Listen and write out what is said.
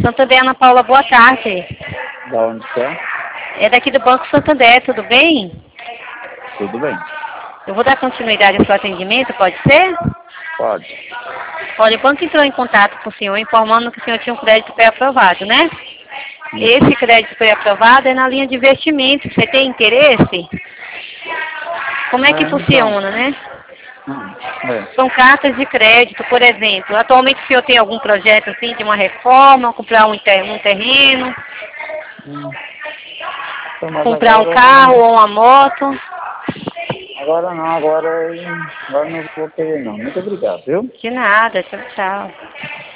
Santander, Ana Paula, boa tarde. Da onde você é? É daqui do Banco Santander, tudo bem? Tudo bem. Eu vou dar continuidade ao seu atendimento, pode ser? Pode. Olha, o banco entrou em contato com o senhor informando que o senhor tinha um crédito pré-aprovado, né? Esse crédito pré-aprovado é na linha de investimento. Você tem interesse? Como é que funciona, né? São cartas de crédito, por exemplo. Atualmente o senhor tem algum projeto assim de uma reforma, comprar um terreno, comprar um carro ou uma moto? Agora não, agora não vou querer não. Muito obrigado, viu? De nada, tchau, tchau.